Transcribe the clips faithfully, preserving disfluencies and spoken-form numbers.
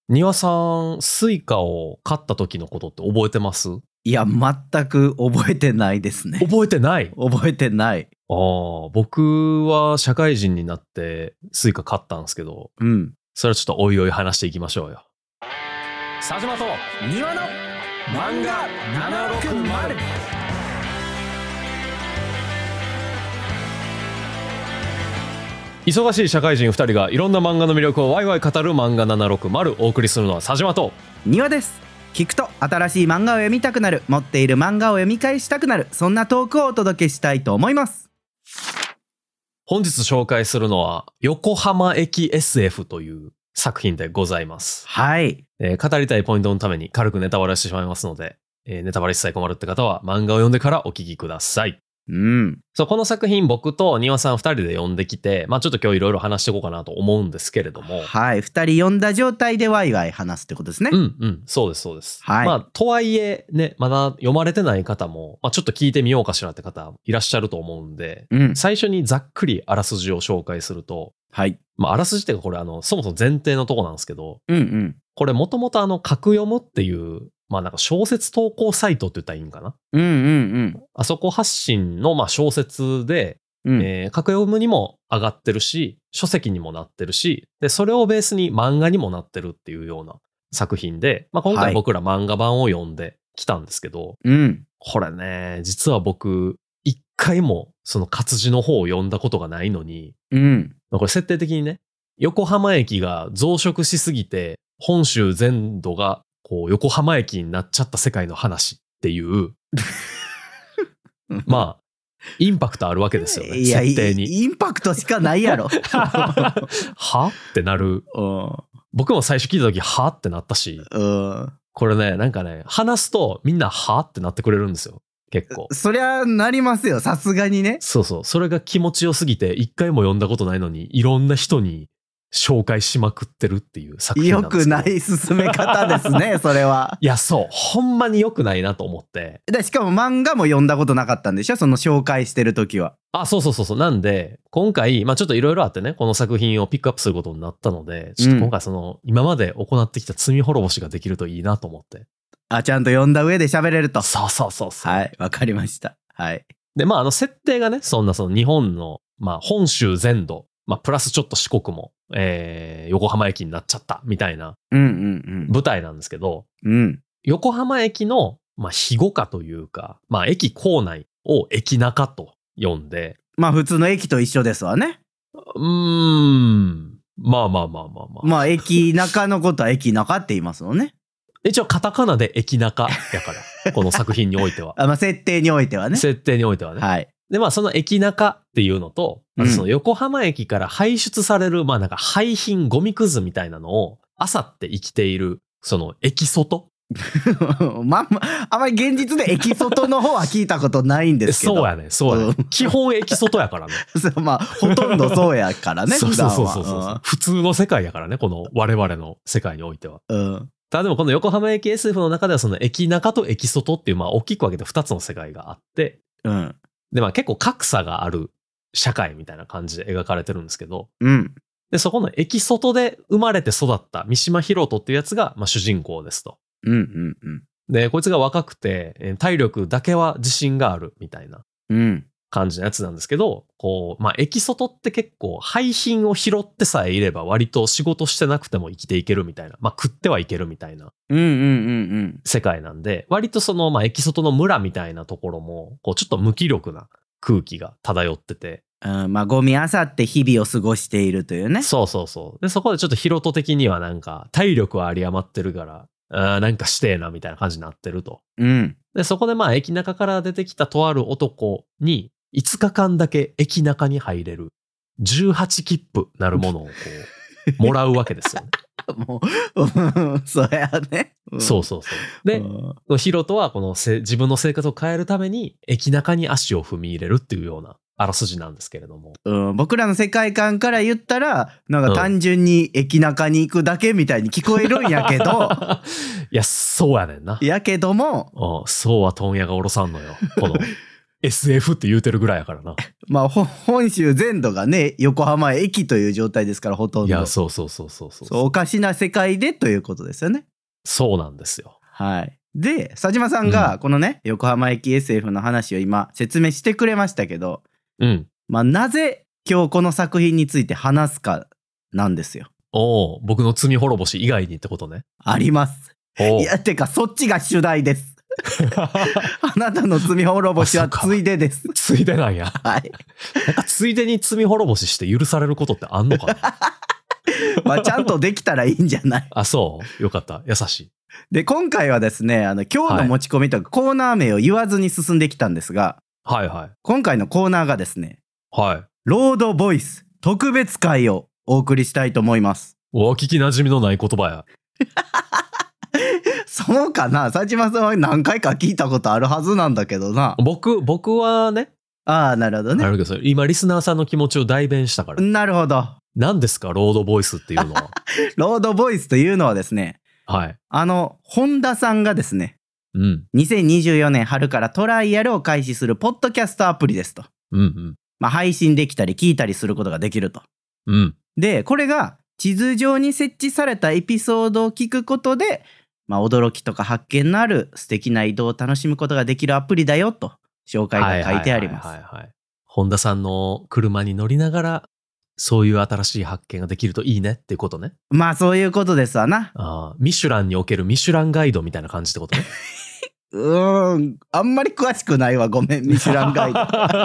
庭さん、スイカを買った時のことって覚えてます？ いや、全く覚えてないですね。 覚えてない？ 覚えてない。 ああ、僕は社会人になってスイカ買ったんですけど、 うん。 それはちょっとおいおい話していきましょうよ。佐島と庭の漫画ななろくまる。忙しい社会人ふたりがいろんな漫画の魅力をワイワイ語る漫画ななろくまる。お送りするのは佐島と庭です。聞くと新しい漫画を読みたくなる、持っている漫画を読み返したくなる、そんなトークをお届けしたいと思います。 本日紹介するのは横浜駅 エスエフ という作品でございます。 はい、 えー、語りたいポイントのために軽くネタバレしてしまいますので、えー、ネタバレ一切困るって方は漫画を読んでからお聞きください。 うん、 そう、この作品僕と庭さんふたりで読んできて、まあちょっと今日いろいろ話していこうかなと思うんですけれども、 はい、ふたり読んだ状態でワイワイ話すってことですね。 うんうん、そうですそうです。 はい、 まあとはいえね、まだ読まれてない方も、まあ、ちょっと聞いてみようかしらって方いらっしゃると思うんで、 うん、 最初にざっくりあらすじを紹介すると、 はい、 まああらすじっていうかこれあのそもそも前提のとこなんですけど、 うんうん、 これもともとあの格読むっていうまあなんか小説投稿サイトって言ったらいいんかな、 うんうんうん、 あそこ発信のまあ小説で、 うん、 えー、格読むにも上がってるし、書籍にもなってるし、でそれをベースに漫画にもなってるっていうような作品で、まあ、今回僕ら漫画版を読んできたんですけど、 うん、 これね実は僕一回もその活字の方を読んだことがないのに、 うん、 まあ、これ設定的にね、横浜駅が増殖しすぎて本州全土がこう横浜駅になっちゃった世界の話っていうまあインパクトあるわけですよね。 いや、 設定にインパクトしかないやろ。 はってなる。僕も最初聞いた時はってなったし、 うん、 これねなんかね話すとみんなはってなってくれるんですよ。結構そりゃなりますよ、さすがにね。 そうそう、それが気持ちよすぎて一回も読んだことないのにいろんな人に紹介しまくってるっていう作品なんですけど。 よくない進め方ですね、それは。 いやそうほんまによくないなと思って。 でしかも漫画も読んだことなかったんでしょ、その紹介してる時は。 あ、そうそうそうそう。なんで今回まあちょっといろいろあってね、この作品をピックアップすることになったので、ちょっと今回その、うん、今まで行ってきた罪滅ぼしができるといいなと思って。 あ、ちゃんと読んだ上で喋れると。 そうそうそうそう。 はい、わかりました。はい。 でまああの設定がね、そんなその日本のまあ本州全土、まあプラスちょっと四国も、えー、横浜駅になっちゃったみたいな舞台なんですけど、 うんうんうん、 横浜駅のまあ庇護下というか、まあ駅構内を駅中と呼んで、 まあ普通の駅と一緒ですわね。 うーん、まあまあまあまあまあ。 まあ駅中のことは駅中って言いますもんね。 一応カタカナで駅中やからこの作品においてはあ、まあ設定においてはね。 設定においてはね。 はい。 でまあその駅中っていうのと、あとその横浜駅から排出される、うん、まあなんか廃品ゴミくずみたいなのを漁って生きているその駅外まあまああまり現実で駅外の方は聞いたことないんですけど。 そうやね、そうやね。基本駅外やからね。 まあほとんどそうやからね。 そうそうそうそうそう、うん、普通の世界やからね、この我々の世界においては。うん。ただでもこの横浜駅 エスエフ の中ではその駅中と駅外っていうまあ大きく分けてふたつの世界があって、うん、でまあ結構格差がある社会みたいな感じで描かれてるんですけど、うん、でそこの駅外で生まれて育った三島博人っていうやつがまあ主人公ですと。うんうんうん、でこいつが若くて体力だけは自信があるみたいな感じのやつなんですけど、こうまあ駅外って結構廃品を拾ってさえいれば割と仕事してなくても生きていけるみたいな、まあ食ってはいけるみたいな世界なんで、割とそのまあ駅外の村みたいなところもこうちょっと無気力な空気が漂ってて、 うん、まあゴミ漁って日々を過ごしているというね。 そうそうそう。でそこでちょっとヒロト的にはなんか体力は有り余ってるからあなんかしてえなみたいな感じになってると、うん、でそこでまあ駅中から出てきたとある男にいつかかんだけ駅中に入れるじゅうはちきっぷなるものをこうもらうわけですよね。 もうそうやね、 うん、そうそうそうで、うん、ヒロトはこのせ自分の生活を変えるために駅中に足を踏み入れるっていうようなあらすじなんですけれども、 うん、僕らの世界観から言ったらなんか単純に駅中に行くだけみたいに聞こえるんやけど、うん、 いやそうやねんな。 やけども、 うん、そうは問屋が下ろさんのよこのエスエフ って言うてるぐらいやからな。 まあ本州全土がね横浜駅という状態ですからほとんど。 いやそうそうそうそうそうそうおかしな世界でということですよね。 そうなんですよ。 はい。で佐島さんがこのね、うん、横浜駅 エスエフ の話を今説明してくれましたけど、 うん。 まあなぜ今日この作品について話すかなんですよ。 おお、僕の罪滅ぼし以外にってことね。 あります。いやてかそっちが主題です。あなたの罪滅ぼしはついでです。 ついでなんや。 はい。 なんかついでに罪滅ぼしして許されることってあんのかな。 まあちゃんとできたらいいんじゃない。 あ、そうよかった。優しい。 で今回はですねあの今日の持ち込みとかコーナー名を言わずに進んできたんですが、 はいはい。 今回のコーナーがですね、 はい。 ロードボイス特別会をお送りしたいと思います。 お聞き馴染みのない言葉や。 そうかな、佐島さんは何回か聞いたことあるはずなんだけどな。 僕僕はね。 ああなるほどね。 なるほど。今リスナーさんの気持ちを代弁したから。 なるほど。 何ですかロードボイスっていうのは。 ロードボイスというのはですね、 はい。 あの本田さんがですね、 うん、 にせんにじゅうよねん春からトライアルを開始するポッドキャストアプリですと。 うんうん。 まあ配信できたり聞いたりすることができると。 うん。 でこれが地図上に設置されたエピソードを聞くことで、まあ、驚きとか発見のある素敵な移動を楽しむことができるアプリだよと紹介が書いてあります。 本田さんの車に乗りながらそういう新しい発見ができるといいねっていうことね。 まあそういうことですわな。 あミシュランにおけるミシュランガイドみたいな感じってことね。 うーんあんまり詳しくないわごめんミシュランガイド。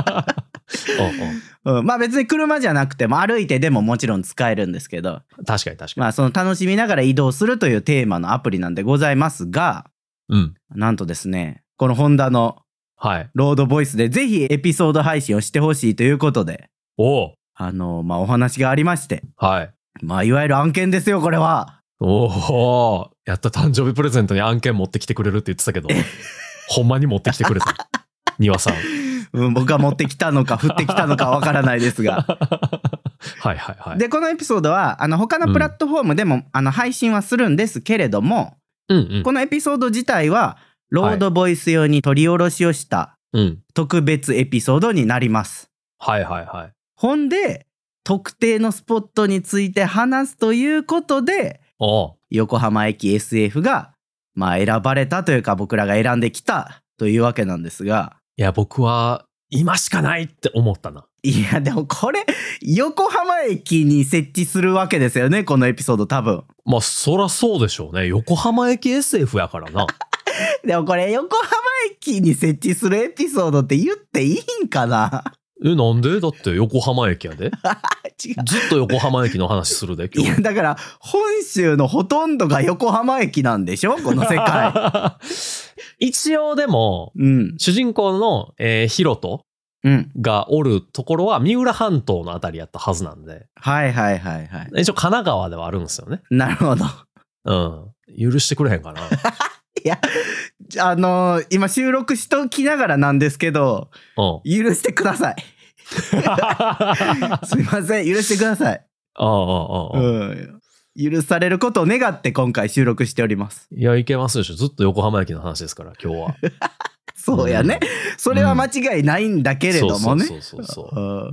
おうおう、うん、まあ別に車じゃなくても歩いてでももちろん使えるんですけど、 確かに確かに、 まあその楽しみながら移動するというテーマのアプリなんでございますが、 うん、 なんとですねこのホンダのロードボイスでぜひエピソード配信をしてほしいということで、 おあのまあお話がありまして、 はい、 まあいわゆる案件ですよこれは。 おお、やった誕生日プレゼントに案件持ってきてくれるって言ってたけどほんまに持ってきてくれた庭さん。 うん、僕は持ってきたのか降ってきたのかわからないですがはいはいはい。 でこのエピソードはあの他のプラットフォームでも、うん、あの配信はするんですけれども、うんうん、このエピソード自体はロードボイス用に取り下ろしをした特別エピソードになります、 うん、はいはいはい。 ほんで特定のスポットについて話すということで横浜駅 エスエフ がまあ選ばれたというか僕らが選んできたというわけなんですが、 いや僕は今しかないって思ったな。 いやでもこれ横浜駅に設置するわけですよねこのエピソード多分。 まあそらそうでしょうね、横浜駅 エスエフ やからな。 でもこれ横浜駅に設置するエピソードって言っていいんかな。 えなんでだって横浜駅やで。違うずっと横浜駅の話するで今日。 いやだから本州のほとんどが横浜駅なんでしょこの世界。 一応でも、うん、主人公の、えー、ヒロトがおるところは三浦半島のあたりやったはずなんで、 はいはいはいはい。 一応神奈川ではあるんですよね。 なるほど。 うん。許してくれへんかな。いやあのー、今収録しときながらなんですけど、うん、許してください。すいません許してください。 ああああああ、 うん、許されることを願って今回収録しております。 いやいけますでしょ、ずっと横浜駅の話ですから今日は。 そうやね、うん、それは間違いないんだけれどもね。 そうそうそうそう。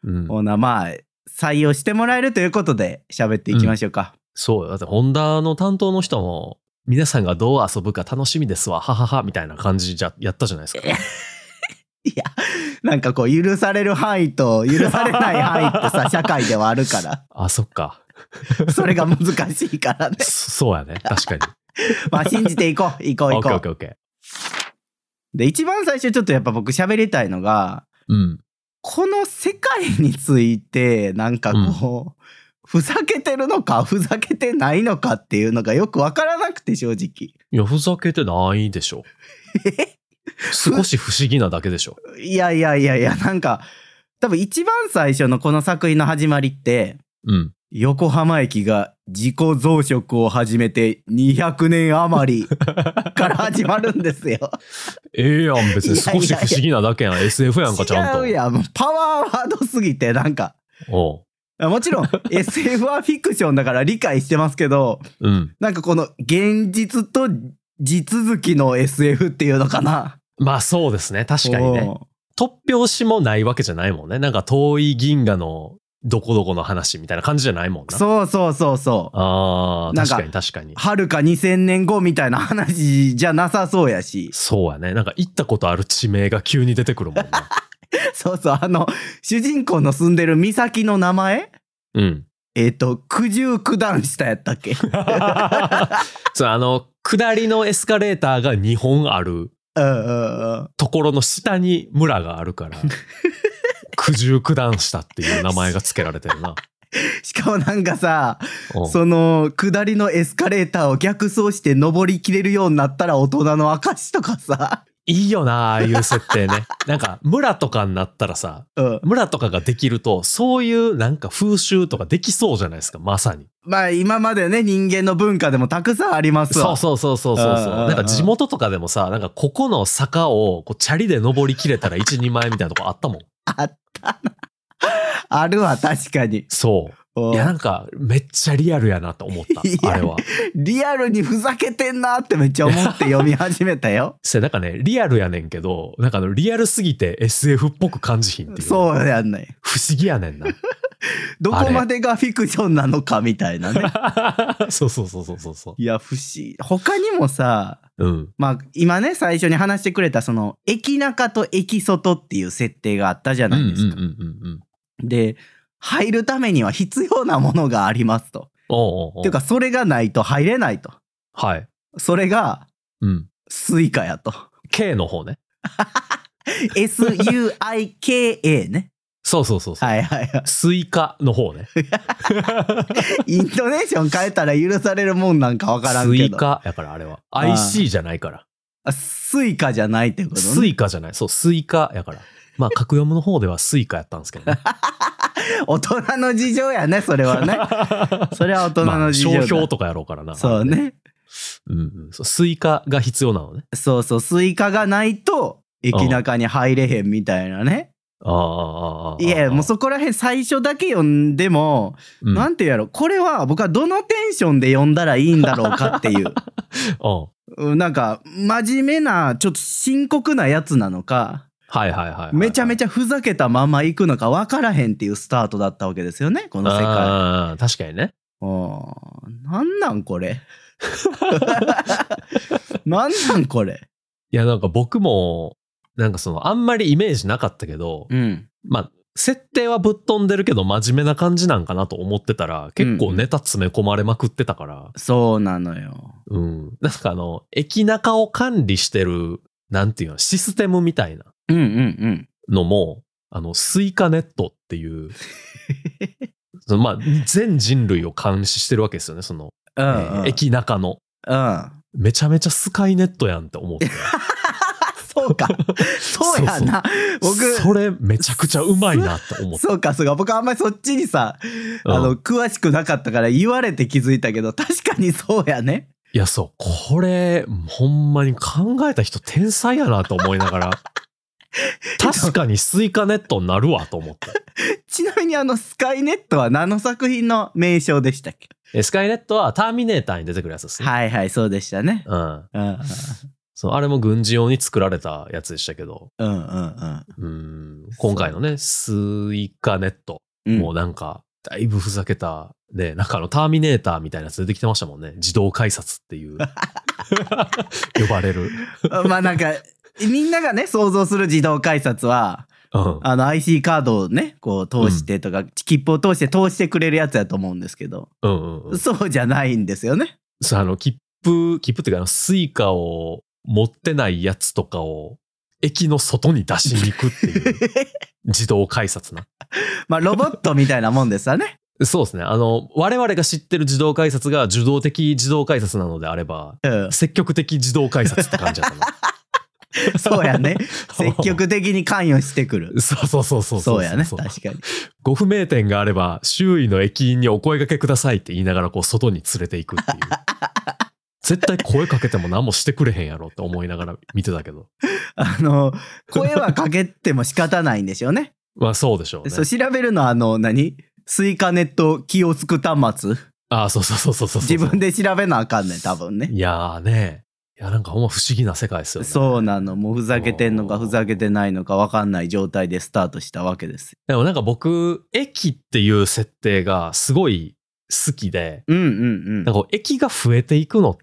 うん、 ほなまあ採用してもらえるということで喋っていきましょうか、うん、 そうだってホンダの担当の人も皆さんがどう遊ぶか楽しみですわはははみたいな感じじゃやったじゃないですか。 いやなんかこう許される範囲と許されない範囲ってさ社会ではあるから。 あそっか。 それが難しいからね。 そうやね確かに。 まあ信じていこういこういこう。 オッケーオッケーオッケー。 で一番最初ちょっとやっぱ僕喋りたいのが、うん、この世界についてなんかこう、うん、ふざけてるのかふざけてないのかっていうのがよく分からなくて正直。 いやふざけてないでしょ。え少し不思議なだけでしょ。 いやいやいやいやなんか多分一番最初のこの作品の始まりって、うん、横浜駅が自己増殖を始めてにひゃくねん余りから始まるんですよ。 ええやん別に少し不思議なだけやん。 エスエフ やんかちゃんと。 違うやんパワーワードすぎてなんかおうもちろん エスエフ はフィクションだから理解してますけど、うん、なんかこの現実と地続きの エスエフ っていうのかな。 まあそうですね確かにね。 突拍子もないわけじゃないもんね。なんか遠い銀河のどこどこの話みたいな感じじゃないもんな。 そうそうそうそう。 ああ、確かに確かに。 はるかにせんねんごみたいな話じゃなさそうやし。 そうやね。なんか行ったことある地名が急に出てくるもんな。 そうそう、あの、主人公の住んでる岬の名前うん。 えっ、ー、と、九十九段下やったっけそう、 あの、下りのエスカレーターがにほんあるところの下に村があるから、九十九段下っていう名前が付けられてるな。 しかもなんかさ、その下りのエスカレーターを逆走して登りきれるようになったら大人の証とかさ。 いいよな、ああいう設定ね。なんか村とかになったらさ、うん、村とかができるとそういうなんか風習とかできそうじゃないですか、まさに。 まあ今までね、人間の文化でもたくさんありますわ。 そうそうそうそうそうそう。なんか地元とかでもさ、なんかここの坂をこうチャリで登りきれたら一人前みたいなとこあったもん。 あったな。あるわ、確かに。 そう。いやなんかめっちゃリアルやなと思ったあれは。 リアルにふざけてんなってめっちゃ思って読み始めたよ。 それなんかねリアルやねんけど、なんかあのリアルすぎて エスエフ っぽく感じひんっていう。 そうやんねん。 不思議やねんな。 どこまでがフィクションなのかみたいなね。 そうそうそうそうそうそう。 いや不思議。他にもさ、 うん、 まあ今ね最初に話してくれたその駅中と駅外っていう設定があったじゃないですか。で入るためには必要なものがありますと。 おうおうおう。 っていうかそれがないと入れないと。 はい。 それが、 うん、 スイカやと。 K の方ね。 エスユーアイケーエー ね。 そうそうそうそう。 はいはいはい。 スイカの方ね。 イントネーション変えたら許されるもんなんかわからんけど。 スイカやからあれは。アイシー じゃないから。 あ、スイカじゃないってことね。 スイカじゃない。そう、スイカやから。まあ、格読むの方ではスイカやったんですけどね。 大人の事情やね、それはね。それは大人の事情だ。 まあ、商標とかやろうからな。 そうね。 うんうん、そうスイカが必要なのね。 そうそう、スイカがないと駅中に入れへんみたいなね。 ああ。 いや、もうそこら辺最初だけ読んでも、うん、なんていうやろ、これは僕はどのテンションで読んだらいいんだろうかっていう。なんか、真面目な、ちょっと深刻なやつなのか、 はいはいはいはい、はい。 めちゃめちゃふざけたまま行くのか分からへんっていうスタートだったわけですよね、この世界。 ああ、確かにね。 なんなんこれ。なんなんこれ。 いやなんか僕も、なんかそのあんまりイメージなかったけど、 うん、 まあ設定はぶっ飛んでるけど真面目な感じなんかなと思ってたら結構ネタ詰め込まれまくってたから、うん、 そうなのよ。 うん。なんかあの駅中を管理してるなんていうのシステムみたいなのも、 うんうんうん、 あのスイカネットっていうそのまあ全人類を監視してるわけですよね、その、 うんうんえー、駅中の、 うん、 めちゃめちゃスカイネットやんって思って。 そうか。そうやな。 そうそう僕。それめちゃくちゃうまいなって思った。 そうか、そうか。僕あんまりそっちにさ、うん、あの、詳しくなかったから言われて気づいたけど、確かにそうやね。 いや、そう。これ、ほんまに考えた人天才やなと思いながら。確かにスイカネットになるわと思って。 ちなみにあの、スカイネットは何の作品の名称でしたっけ？ スカイネットはターミネーターに出てくるやつですね。 はいはい、そうでしたね。 うん。 うん。 そう、あれも軍事用に作られたやつでしたけど。 うんうんうん。 うん。今回のね、スイカネット。もうなんか、だいぶふざけた、ね、なんかあの、ターミネーターみたいなやつ出てきてましたもんね。自動改札っていう。呼ばれる。 まあなんか、みんながね、想像する自動改札は、うん、あの アイシー カードをね、こう通してとか、うん、切符を通して通してくれるやつやと思うんですけど、 うんうんうん、 そうじゃないんですよね。 そう、あの、切符、切符っていうか、あの、スイカを持ってないやつとかを、駅の外に出しに行くっていう、自動改札な。 まあ、ロボットみたいなもんですよね。 そうですね。あの、我々が知ってる自動改札が受動的自動改札なのであれば、うん、積極的自動改札って感じだったな。 そうやね。積極的に関与してくる。 そうそうそうそう。 そうやね。確かに。 ご不明点があれば、周囲の駅員にお声掛けくださいって言いながら、こう、外に連れていくっていう。絶対声かけても何もしてくれへんやろって思いながら見てたけど。 あの、声はかけても仕方ないんでしょうね。 まあそうでしょうね。 そう、調べるのはあの、何？スイカネットキオスク端末。 ああ、そうそうそうそうそう。 自分で調べなあかんねん、多分ね。 いやーね。 いや、なんかほんま不思議な世界ですよね。 そうなの。もうふざけてんのかふざけてないのか分かんない状態でスタートしたわけです。 でもなんか僕、駅っていう設定がすごい好きで、 うんうんうん。 なんか駅が増えていくのって、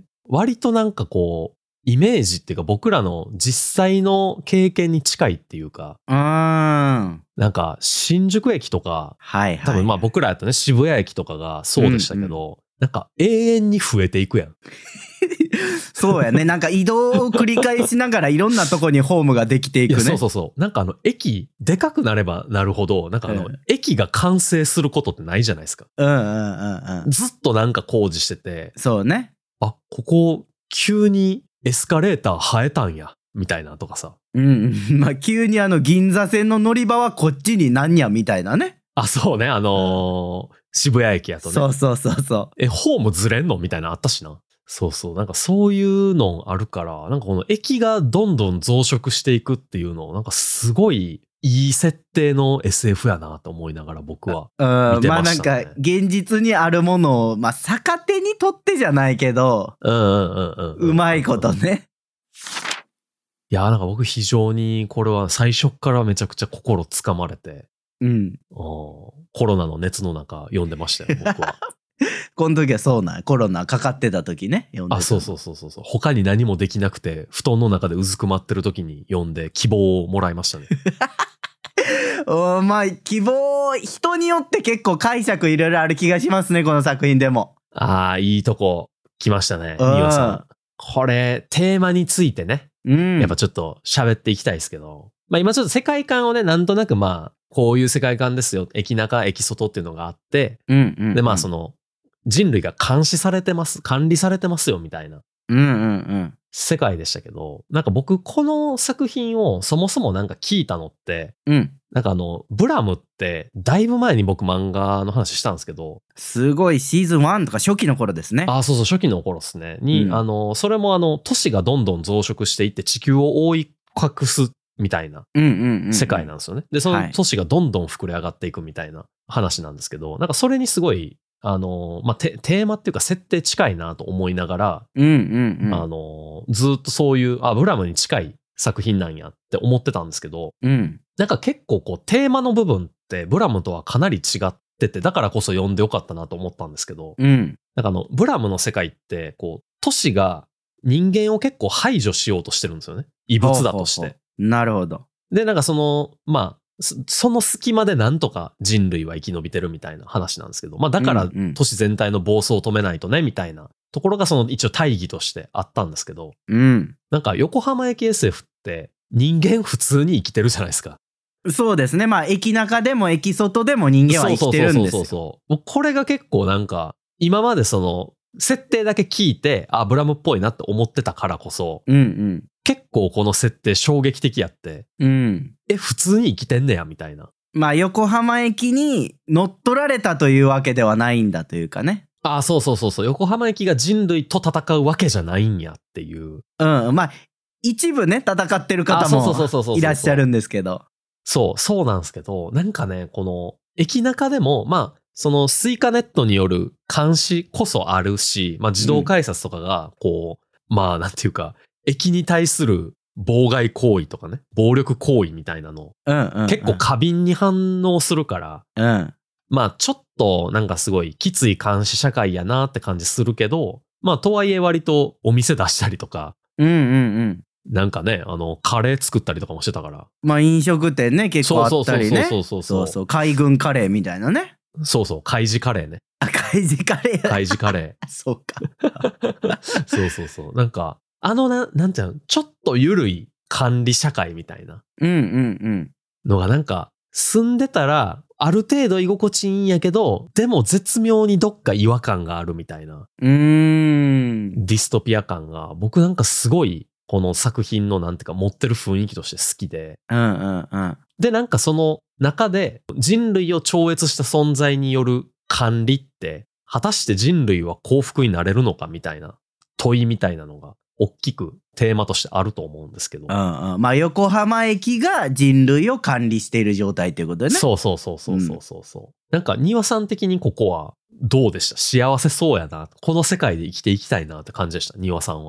割となんかこう、イメージっていうか僕らの実際の経験に近いっていうか、 うん。 なんか新宿駅とか、 はいはい。 多分まあ僕らやったね、渋谷駅とかがそうでしたけど、うんうん、なんか永遠に増えていくやん。 そうやね。なんか移動を繰り返しながらいろんなとこにホームができていくね。 そうそうそう。なんかあの駅でかくなればなるほど、なんかあの、うん、駅が完成することってないじゃないですか。 うんうんうんうん。 ずっとなんか工事してて。 そうね。 あ、ここ急にエスカレーター生えたんや。みたいなとかさ。 うん。まあ急にあの銀座線の乗り場はこっちになんやみたいなね。 あ、そうね。あのーうん、渋谷駅やとね。 そうそうそうそう。 え、ホームずれんのみたいなのあったしな。そうそう。なんかそういうのあるから、なんかこの駅がどんどん増殖していくっていうのを、なんかすごいいい設定の エスエフ やなと思いながら僕は見てましたね。うん、まあなんか現実にあるものを、まあ逆手にとってじゃないけど、 うんうんうんうん、うん。 うまいことね。 いやーなんか僕非常にこれは最初からめちゃくちゃ心つかまれて、 うん。 コロナの熱の中読んでましたよ、僕は。 この時はそうなん、コロナかかってた時ね、読んでた。 あ、そうそうそうそう。他に何もできなくて、布団の中でうずくまってる時に読んで希望をもらいましたね。 おまあ、希望、人によって結構解釈いろいろある気がしますね、この作品でも。 ああ、いいとこ来ましたね、ニワさん。これ、テーマについてね、うん、やっぱちょっと喋っていきたいですけど、まあ今ちょっと世界観をね、なんとなくまあ、こういう世界観ですよ、駅中、駅外っていうのがあって、 うんうんうん、 でまあその、人類が監視されてます、管理されてますよみたいな世界でしたけど、なんか僕この作品をそもそもなんか聞いたのって、 うん、 なんかあのブラムってだいぶ前に僕漫画の話したんですけど、 すごいシーズンワンとか初期の頃ですね。 あ、そうそう初期の頃ですね。に、うん、あのそれもあの都市がどんどん増殖していって地球を覆い隠すみたいな世界なんですよね。でその都市がどんどん膨れ上がっていくみたいな話なんですけど、なんかそれにすごいあの、まあ、テーマっていうか設定近いなと思いながら、 うんうんうん、 あの、ずっとそういう、あ、ブラムに近い作品なんやって思ってたんですけど、 うん、 なんか結構こうテーマの部分ってブラムとはかなり違ってて、だからこそ読んでよかったなと思ったんですけど、 うん、 なんかあの、ブラムの世界って、こう、都市が人間を結構排除しようとしてるんですよね。異物だとして。ほうほうほう。なるほど。 で、なんかその、まあ、その隙間でなんとか人類は生き延びてるみたいな話なんですけど、まあだから都市全体の暴走を止めないとねみたいなところがその一応大義としてあったんですけど、 うん、 なんか横浜駅 エスエフ って人間普通に生きてるじゃないですか。 そうですね。まあ駅中でも駅外でも人間は生きてるんですよ。そうそうそうそうそう。これが結構なんか今までその設定だけ聞いて、あ、ブラムっぽいなって思ってたからこそ、 うんうん、 結構この設定衝撃的やって、 うん、 え、普通に生きてんねやみたいな。 まあ横浜駅に乗っ取られたというわけではないんだというかね。 ああ、そうそうそうそう。横浜駅が人類と戦うわけじゃないんやっていう。 うん、まあ一部ね戦ってる方もいらっしゃるんですけど。 そう、そうなんですけど、なんかね、この駅中でも、まあ、そのスイカネットによる監視こそあるし、まあ自動改札とかが、こう、うん、まあなんていうか、駅に対する妨害行為とかね、暴力行為みたいなの、 うんうんうん、 結構過敏に反応するから、 うん、 まあちょっとなんかすごいきつい監視社会やなって感じするけど、まあとはいえ割とお店出したりとか、 うんうんうん、 なんかね、あのカレー作ったりとかもしてたから、 まあ飲食店ね結構あったりね、 そうそうそうそうそうそう海軍カレーみたいなね、 そうそう海事カレーね、 あ海事カレー、 海事カレー、 そうか、 そうそうそう、なんかあのななんていうの、ちょっと緩い管理社会みたいなのがなんか住んでたらある程度居心地いいんやけど、でも絶妙にどっか違和感があるみたいな、 うーん、 ディストピア感が僕なんかすごいこの作品のなんていうか持ってる雰囲気として好きで、 うんうんうん、 でなんかその中で人類を超越した存在による管理って果たして人類は幸福になれるのかみたいな問いみたいなのが大きくテーマとしてあると思うんですけど、 うんうん、まあ横浜駅が人類を管理している状態ということでね。 そうそうそうそうそうそうそう、うん、なんか庭さん的にここはどうでした？幸せそうやな、この世界で生きていきたいなって感じでした？庭さんは。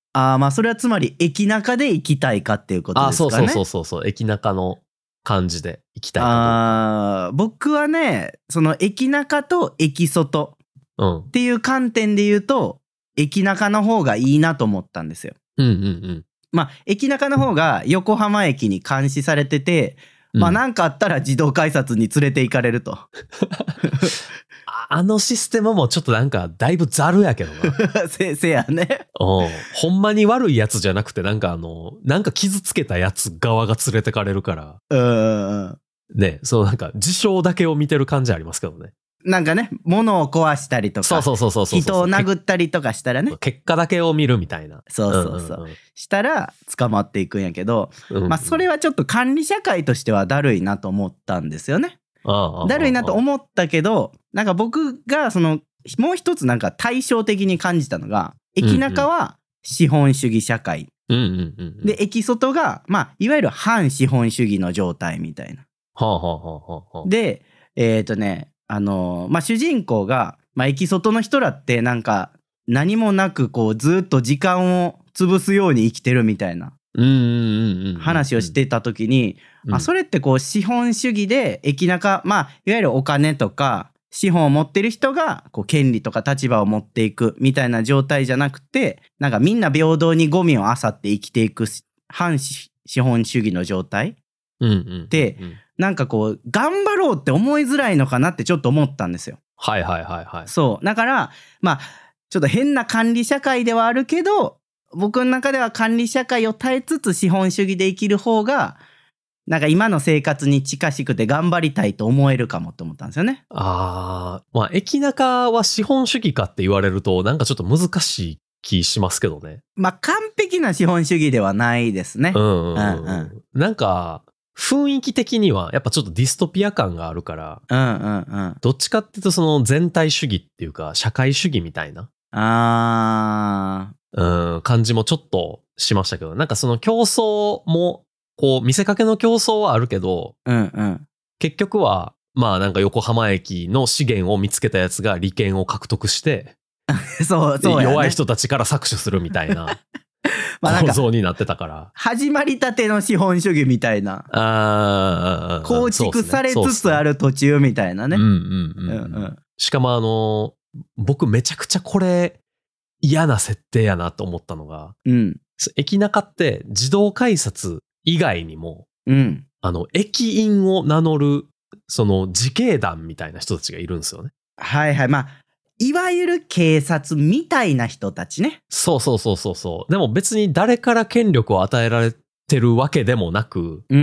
ああ、まあそれはつまり駅中で行きたいかっていうことですかね。 あ、そうそうそうそう、駅中の感じで行きたいかどうか。 ああ、僕はね、その駅中と駅外っていう観点で言うと、うん、駅中の方がいいなと思ったんですよ。 うんうんうん。 まあ駅中の方が横浜駅に監視されてて、うん、まあなんかあったら自動改札に連れて行かれると。 あのシステムもちょっとなんかだいぶざるやけどな。 せ, せやね。 うん。ほんまに悪いやつじゃなくて、なんかあの、なんか傷つけたやつ側が連れてかれるから。 うんうん。 ね、そうなんか事象だけを見てる感じありますけどね。 なんかね、物を壊したりとか、 そうそうそうそうそう、 人を殴ったりとかしたらね。 結果だけを見るみたいな。 そうそうそう。うんうんうん、したら捕まっていくんやけど、うんうん、まあそれはちょっと管理社会としてはだるいなと思ったんですよね。だるいなと思ったけど、なんか僕がそのもう一つなんか対照的に感じたのが、駅中は資本主義社会、うんうんうんうん、で駅外がまあいわゆる反資本主義の状態みたいな。 はあはあはあはあ、 でえっ、ー、とねあのー、まあ主人公が、まあ、駅外の人らってなんか何もなくこうずっと時間を潰すように生きてるみたいな話をしてた時に、うん、あそれってこう資本主義で駅中、まあいわゆるお金とか資本を持ってる人がこう権利とか立場を持っていくみたいな状態じゃなくて、なんかみんな平等にゴミを漁って生きていく反資本主義の状態、うんうん、でなんかこう頑張ろうって思いづらいのかなってちょっと思ったんですよ。 はいはいはいはい。 そうだからまあちょっと変な管理社会ではあるけど、僕の中では管理社会を耐えつつ資本主義で生きる方がなんか今の生活に近しくて頑張りたいと思えるかもって思ったんですよね。 ああ、まあ駅中は資本主義かって言われるとなんかちょっと難しい気しますけどね。 まあ完璧な資本主義ではないですね。 うんうんうん。うんうん、なんか雰囲気的にはやっぱちょっとディストピア感があるから、うんうんうん、どっちかっていうとその全体主義っていうか社会主義みたいな。あうん感じもちょっとしましたけど、なんかその競争もこう見せかけの競争はあるけど、うんうん、結局はまあなんか横浜駅の資源を見つけたやつが利権を獲得してそうそう、ね、弱い人たちから搾取するみたいな構造になってたから始まりたての資本主義みたいなあ構築されつつある途中みたいなね。 しかもあの僕めちゃくちゃこれ嫌な設定やなと思ったのが、うん、駅中って自動改札以外にも、うん、あの駅員を名乗るその自警団みたいな人たちがいるんですよね。 はいはい、まあいわゆる警察みたいな人たちね。 そうそうそうそうそう。でも別に誰から権力を与えられてるわけでもなく、うんうんうん、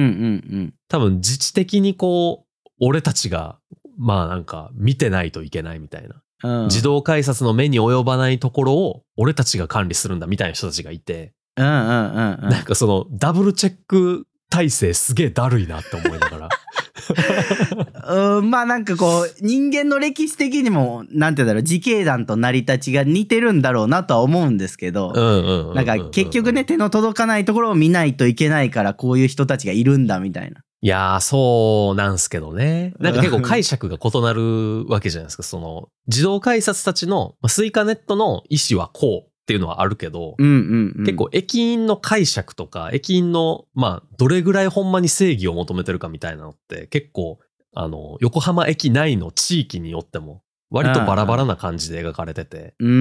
多分自治的にこう俺たちがまあなんか見てないといけないみたいな。うん、自動改札の目に及ばないところを俺たちが管理するんだみたいな人たちがいて、うんうんうんうん、なんかそのダブルチェック体制すげえだるいなって思いながらうん、まあなんかこう人間の歴史的にもなんて言うんだろう、自警団と成り立ちが似てるんだろうなとは思うんですけど、なんか結局ね手の届かないところを見ないといけないからこういう人たちがいるんだみたいな。 いやーそうなんすけどね。なんか結構解釈が異なるわけじゃないですか。その自動改札たちのスイカネットの意思はこうっていうのはあるけど、うんうんうん、結構駅員の解釈とか駅員のまあどれぐらいほんまに正義を求めてるかみたいなのって結構あの横浜駅内の地域によっても割とバラバラな感じで描かれてて、うん、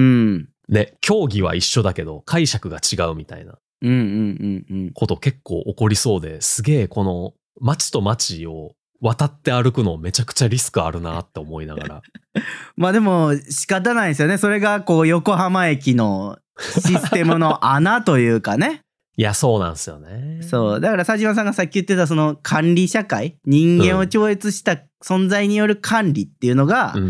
で競技は一緒だけど解釈が違うみたいなこと結構起こりそうで、すげえこの街と街を渡って歩くのめちゃくちゃリスクあるなって思いながらまあでも仕方ないですよね。それがこう横浜駅のシステムの穴というかねいやそうなんですよね。 そうだから佐島さんがさっき言ってたその管理社会、人間を超越した存在による管理っていうのが、うんうんうん、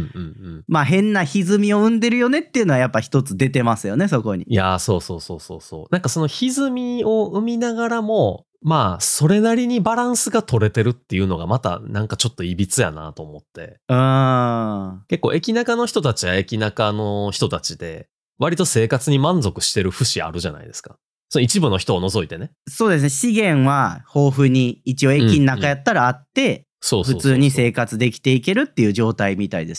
まあ変な歪みを生んでるよねっていうのはやっぱ一つ出てますよね、そこに。 いやそうそうそうそうそう。なんかその歪みを生みながらもまあそれなりにバランスが取れてるっていうのがまたなんかちょっといびつやなと思って。あ結構駅中の人たちは駅中の人たちで割と生活に満足してる節あるじゃないですか。その一部の人を除いてね。 そうですね。資源は豊富に一応駅の中やったらあって、普通に生活できていけるっていう状態みたいですしね。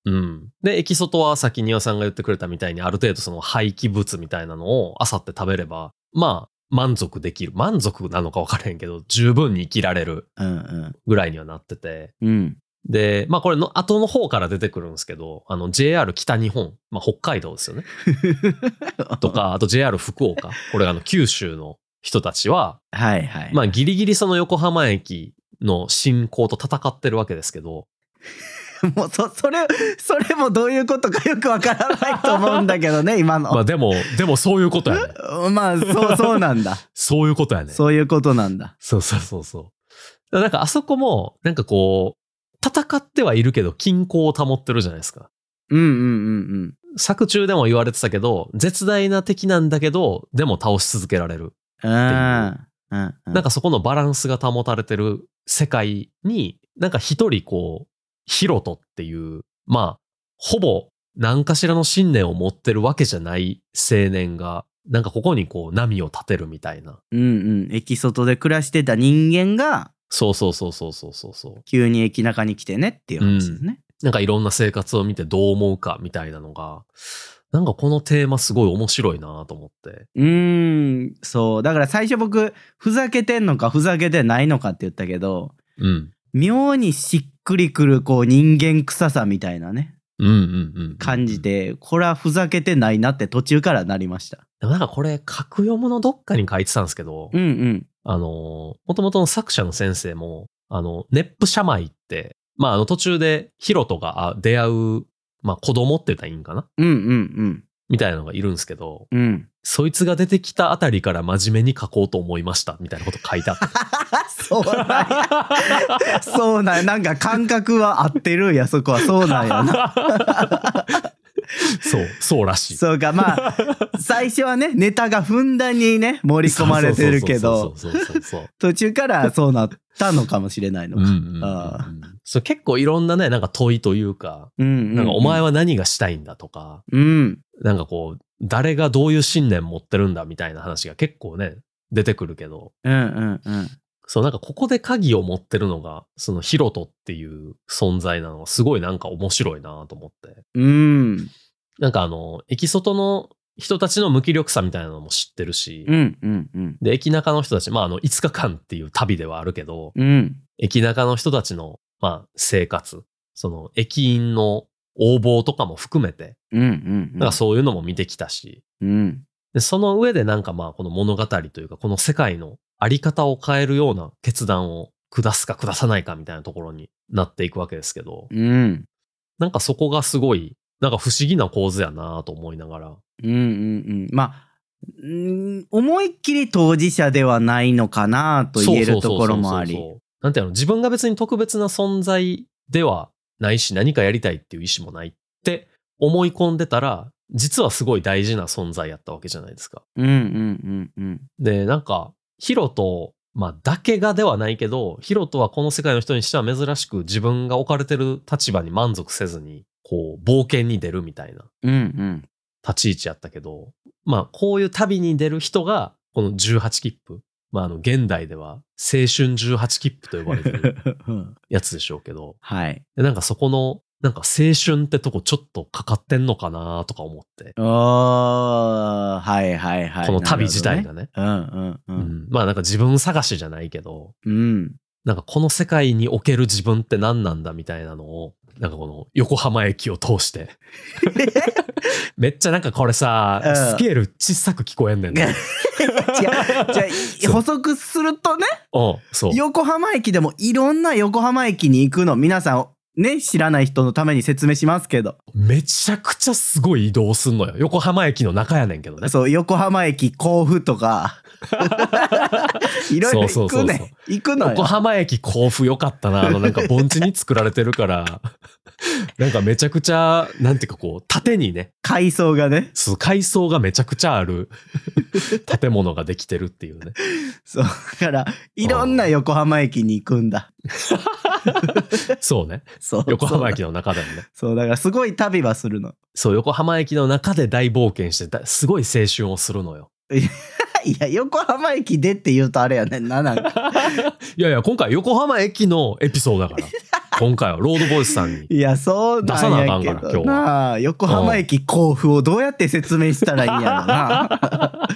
うん。で、駅外はさっき庭さんが言ってくれたみたいにある程度その廃棄物みたいなのをあさって食べれば、まあ満足できる。満足なのか分からへんけど、十分に生きられるぐらいにはなってて。 うん。 で、まあこれの後の方から出てくるんですけど、あの ジェイアール 北日本、まあ北海道ですよね。とか、あと ジェイアール 福岡。これあの九州の人たちは、 はいはい。 まあギリギリその横浜駅の進行と戦ってるわけですけど、 もうそ、それ、それもどういうことかよくわからないと思うんだけどね、今の。 まあでも、でもそういうことやね。 まあ、そう、そうなんだ。 そういうことやね。 そういうことなんだ。 そうそうそうそう。なんかあそこも、なんかこう、戦ってはいるけど均衡を保ってるじゃないですか。 うんうんうんうん。 作中でも言われてたけど、絶大な敵なんだけど、でも倒し続けられるっていう。 うんうん、 なんかそこのバランスが保たれてる世界に、なんか一人こう、ヒロトっていう、まあ、ほぼ何かしらの信念を持ってるわけじゃない青年が、なんかここにこう波を立てるみたいな。 うんうん。駅外で暮らしてた人間が、 そうそうそうそうそうそう。 急に駅中に来てねっていう話ですね、 うん。なんかいろんな生活を見てどう思うかみたいなのが、なんかこのテーマすごい面白いなと思って。 うーん、そう。だから最初僕、ふざけてんのかふざけてないのかって言ったけど、 うん。 妙にしっくりくるこう人間臭さみたいなね。 うんうんうん、うん。 感じて、これはふざけてないなって途中からなりました。 でもなんかこれ、格読むのどっかに書いてたんですけど、 うんうん。 あの、もともとの作者の先生も、あの、熱風社米って、まあ、あの途中でヒロトが出会う、まあ子供って言ったらいいんかな、 うんうんうん。みたいなのがいるんですけど、 うん。 そいつが出てきたあたりから真面目に書こうと思いましたみたいなこと書いてあった。 そうなんや。そうなんや。なんか感覚は合ってるんや、そこは。そうなんやな。 そう、そうらしい。 そうか、まあ、最初はね、ネタがふんだんにね、盛り込まれてるけど、途中からそうなったのかもしれないのか。うんうんうん、 そう結構いろんなね、なんか問いというか、うんうんうん、なんかお前は何がしたいんだとか、うん、なんかこう、誰がどういう信念持ってるんだみたいな話が結構ね、出てくるけど、 うんうんうん、 そうなんかここで鍵を持ってるのが、そのヒロトっていう存在なのがすごいなんか面白いなと思って。うん。なんかあの、駅外の人たちの無気力さみたいなのも知ってるし、うんうんうん、で、駅中の人たち、まああの、いつかかんっていう旅ではあるけど、うん、駅中の人たちの、まあ、生活、その駅員の応募とかも含めて、うんうんうん、なんかそういうのも見てきたし、うん、でその上でなんかまあこの物語というかこの世界のあり方を変えるような決断を下すか下さないかみたいなところになっていくわけですけど、うん、なんかそこがすごいなんか不思議な構図やなと思いながら。 うんうんうん。まあ、うん思いっきり当事者ではないのかなと言えるところもあり。 なんていうの、自分が別に特別な存在ではないし何かやりたいっていう意思もないって思い込んでたら、実はすごい大事な存在やったわけじゃないですか。うんうんうんうん。で、なんか、ヒロト、まあ、だけがではないけど、ヒロトはこの世界の人にしては珍しく自分が置かれてる立場に満足せずに、こう、冒険に出るみたいな立ち位置やったけど、うんうん、まあ、こういう旅に出る人が、このじゅうはち切符。まあ、あの、現代では青春じゅうはち切符と呼ばれてるやつでしょうけど、はい。で、なんかそこの、なんか青春ってとこちょっとかかってんのかなとか思って。ああ、はいはいはい。 この旅自体がね。うんうんうん。うん、まあなんか自分探しじゃないけど、うん。なんかこの世界における自分って何なんだみたいなのを、なんかこの横浜駅を通して。めっちゃなんかこれさ、うん、スケール小さく聞こえんねんね。違う。 じゃあ補足するとね、 うんそう横浜駅でもいろんな横浜駅に行くの皆さんね、知らない人のために説明しますけど。 めちゃくちゃすごい移動すんのよ。横浜駅の中やねんけどね。 そう、横浜駅甲府とか。いろいろ行くね。行くのよ。 横浜駅甲府よかったな。あのなんか盆地に作られてるから、なんかめちゃくちゃ、なんていうかこう、縦にね。 階層がね。 そう、階層がめちゃくちゃある建物ができてるっていうね。 そう、だから、いろんな横浜駅に行くんだ。 そうね。そう。横浜駅の中でもね。 そう、だからすごい旅はするの。 そう、横浜駅の中で大冒険して、すごい青春をするのよ。 いや、横浜駅でって言うとあれやねんな、なんか。 いやいや、今回横浜駅のエピソードだから。 今回はロードボイスさんに。 いや、そうなんやけどな。横浜駅甲府をどうやって説明したらいいんやろな。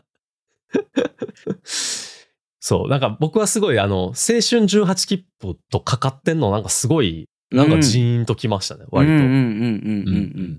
そう、なんか僕はすごい、あの、青春じゅうはち切符とかかってんの、なんかすごい、なんかジーンときましたね、うん、割と。うんうんうんうんうん。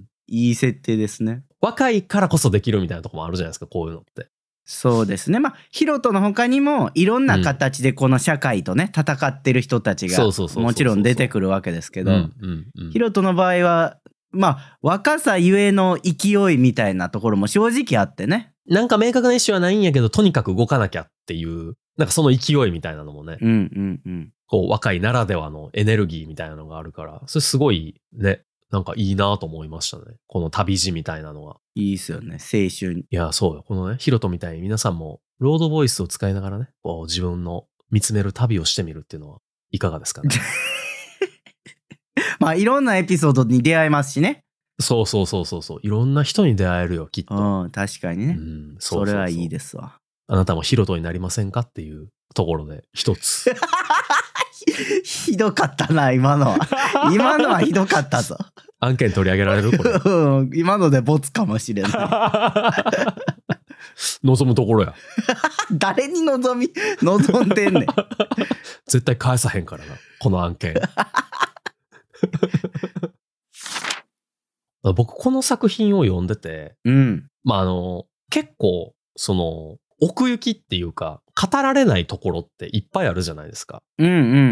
いい設定ですね。 若いからこそできるみたいなとこもあるじゃないですか、こういうのって。 そうですね。まあ、ヒロトの他にもいろんな形でこの社会とね、戦ってる人たちがもちろん出てくるわけですけど、ヒロトの場合は、まあ、若さゆえの勢いみたいなところも正直あってね。 なんか明確な意思はないんやけど、とにかく動かなきゃっていう、なんかその勢いみたいなのもね、 うんうんうん、 こう若いならではのエネルギーみたいなのがあるから、それすごいね、なんかいいなと思いましたね。この旅路みたいなのが。 いいっすよね、青春。 いや、そうよ。このね、ヒロトみたいに皆さんもロードボイスを使いながらね、こう自分の見つめる旅をしてみるっていうのはいかがですかね。 まあいろんなエピソードに出会えますしね。 そうそうそうそうそう。いろんな人に出会えるよ、きっと。 うん、確かにね。うん、そうそうそう。それはいいですわ。 あなたもヒロトになりませんかっていうところで一つ。 ひどかったな、今のは。今のはひどかったぞ。 案件取り上げられるこれ。 うん、今のでボツかもしれない。 望むところや。 誰に望み、望んでんねん。 絶対返さへんからな、この案件。僕この作品を読んでて、 うん、 まああの結構その奥行きっていうか語られないところっていっぱいあるじゃないですか。 うんうんうんうん。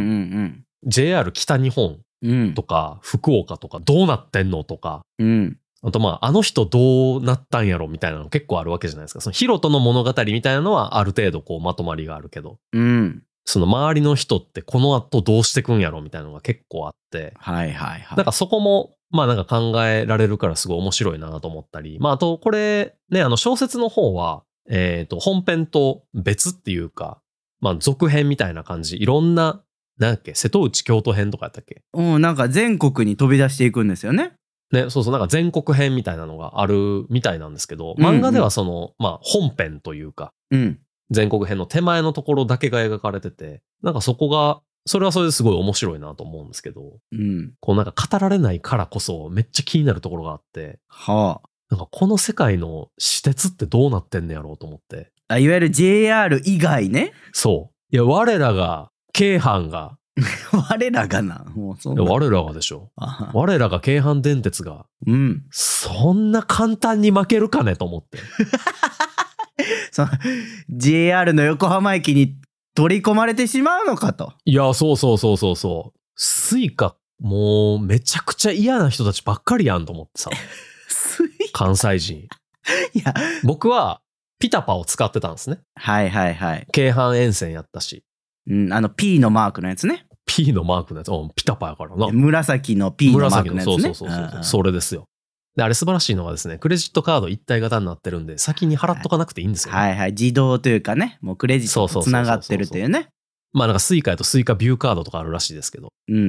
ジェイアール 北日本とか、うん、福岡とかどうなってんのとか、 うん、 あとまああの人どうなったんやろみたいなの結構あるわけじゃないですか。そのヒロトの物語みたいなのはある程度こうまとまりがあるけど、 うん、 その周りの人ってこの後どうしてくんやろみたいなのが結構あって、 はいはいはい。 なんかそこもまあなんか考えられるからすごい面白いなと思ったり、まああとこれね、あの小説の方は、えっと本編と別っていうか、まあ続編みたいな感じ、いろんな、なんだっけ、瀬戸内京都編とかやったっけ？ うん、なんか全国に飛び出していくんですよね。 ね、そうそう、なんか全国編みたいなのがあるみたいなんですけど、漫画ではその、うんうん、まあ本編というか、 うん、 全国編の手前のところだけが描かれてて、なんかそこが、それはそれですごい面白いなと思うんですけど、 うん、 こうなんか語られないからこそめっちゃ気になるところがあって、 はあ、 なんかこの世界の私鉄ってどうなってんねやろうと思って。 あ、いわゆる ジェイアール 以外ね。 そう。いや、我らが、京阪が。 我らがな。もうそんな。 我らがでしょ。我らが京阪電鉄が。 うん。 そんな簡単に負けるかねと思って。 その ジェイアール の横浜駅に取り込まれてしまうのかと。 いや、そうそうそうそうそう。スイカ、もうめちゃくちゃ嫌な人たちばっかりやんと思ってさ。 スイカ関西人。 いや、 僕はピタパを使ってたんですね。 はいはいはい。 京阪沿線やったし。 うん、あの P のマークのやつね。 P のマークのやつ。うん、ピタパやからな。 紫の P のマークのやつね。 そうそうそうそうそう。それですよ。で、あれ素晴らしいのがですね、クレジットカード一体型になってるんで、先に払っとかなくていいんですよ、ね。 はいはい。自動というかね、もうクレジットとつながってるっていうね。 まあなんかスイカやとスイカビューカードとかあるらしいですけど。 うんうんうん。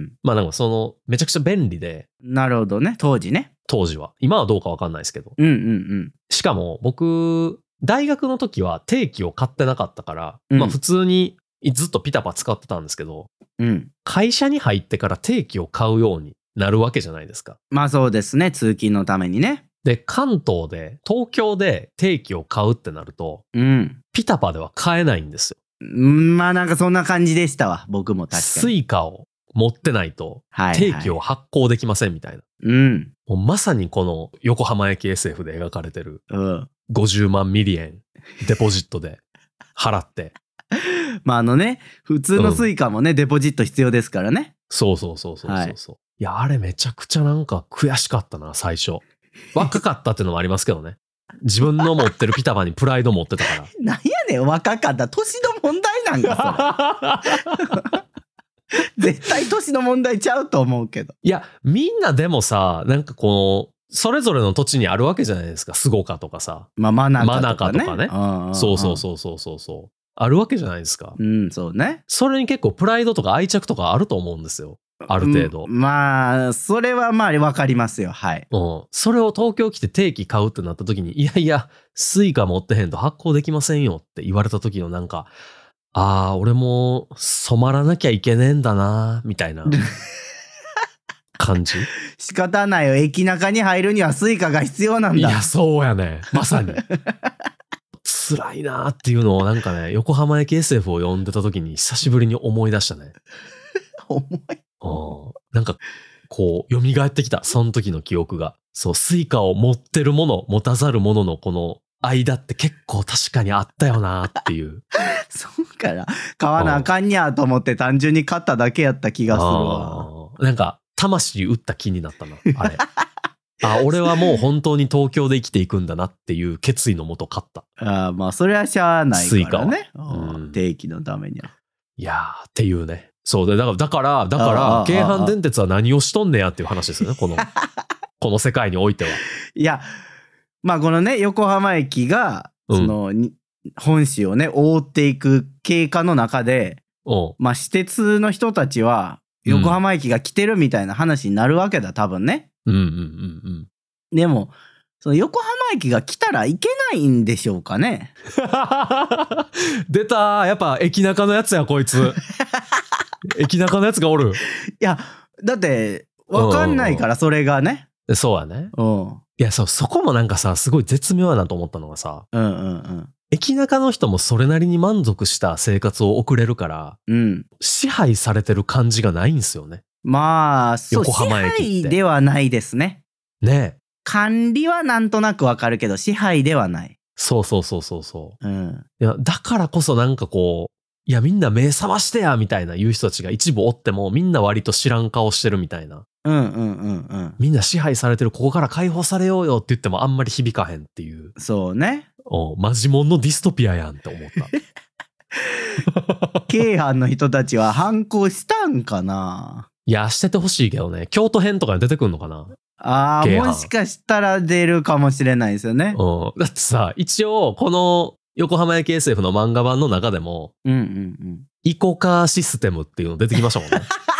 まあなんかその、めちゃくちゃ便利で。 なるほどね。当時ね。 当時は。今はどうかわかんないですけど。 うんうんうん。 しかも僕、大学の時は定期を買ってなかったから、うん、まあ普通にずっとピタパ使ってたんですけど、 うん、 会社に入ってから定期を買うようになるわけじゃないですか。 まあそうですね。通勤のためにね。 で、関東で、東京で定期を買うってなると、 うん、 ピタパでは買えないんですよ。 うん、まあなんかそんな感じでしたわ。僕も確かに。 スイカを持ってないと、定期を発行できませんみたいな。 はいはい、うん。 もうまさにこの横浜駅 エスエフ で描かれてる、 うん、 ごじゅうまんミリ円デポジットで払って。 まああのね、普通のスイカもね、うん、デポジット必要ですからね。 そうそうそうそうそうそう、はい。いや、あれめちゃくちゃなんか悔しかったな、最初。若かったっていうのもありますけどね。自分の持ってるピタパにプライド持ってたから。 なんやねん、若かった。年の問題なんか、それ。絶対年の問題ちゃうと思うけど。 いや、みんなでもさ、なんかこの、それぞれの土地にあるわけじゃないですか。スゴカとかさ。 まあ、マナカとかね。 マナカとかね。うんうん、そうそうそうそうそうそう。あるわけじゃないですか。 うん、そうね。 それに結構プライドとか愛着とかあると思うんですよ。ある程度。 うん、まあ、それはまあわかりますよ。はい。 うん。それを東京来て定期買うってなった時に、いやいや、スイカ持ってへんと発行できませんよって言われた時のなんか、 ああ、俺も染まらなきゃいけねえんだな、みたいな感じ。 仕方ないよ。駅中に入るにはスイカが必要なんだ。 いや、そうやね。まさに。辛いなーっていうのをなんかね、横浜駅 エスエフ を読んでた時に久しぶりに思い出したね。 重い。 うん。なんか、こう、蘇ってきた。その時の記憶が。そう、スイカを持ってるもの、持たざるもののこの間って結構確かにあったよなーっていう。 そうかな。買わなあかんにゃと思って単純に買っただけやった気がするわ。 なんか、魂打った気になったな、あれ。あ、俺はもう本当に東京で生きていくんだなっていう決意のもと買った。 ああ、まあそれはしゃあないからね。 スイカは。うん、 定期のためには。 いやーっていうね。そうで、だから、だから、だから、京阪電鉄は何をしとんねやっていう話ですよね、この、この世界においては。 いや、まあこのね、横浜駅が、その、うん、本市をね、覆っていく経過の中で、まあ私鉄の人たちは、横浜駅が来てるみたいな話になるわけだ、多分ね。 うんうんうんうん。 でも、その横浜駅が来たらいけないんでしょうかね。 出たー、やっぱ駅中のやつやこいつ。駅中のやつがおる。 いや、だってわかんないからそれがね。 そうやね。 うん。 いや、そう、そこもなんかさ、すごい絶妙やなと思ったのがさ。 うんうんうん。 駅中の人もそれなりに満足した生活を送れるから、 うん、 支配されてる感じがないんですよね。 まあ、そう、横浜駅って支配ではないですね。 ねえ。 管理はなんとなくわかるけど、支配ではない。 そうそうそうそうそう。 うん。 いや、だからこそなんかこう、いやみんな目覚ましてやみたいな言う人たちが一部おっても、みんな割と知らん顔してるみたいな。 うんうんうんうん。 みんな支配されてる、ここから解放されようよって言ってもあんまり響かへんっていう。 そうね。 おマジモンのディストピアやんって思った。 京阪の人たちは反抗したんかな。 いや、しててほしいけどね。京都編とかに出てくんのかな。 ああ、もしかしたら出るかもしれないですよね。 うん。だってさ、一応この横浜駅 エスエフ の漫画版の中でも、 うんうんうん。 イコカーシステムっていうの出てきましたもんね。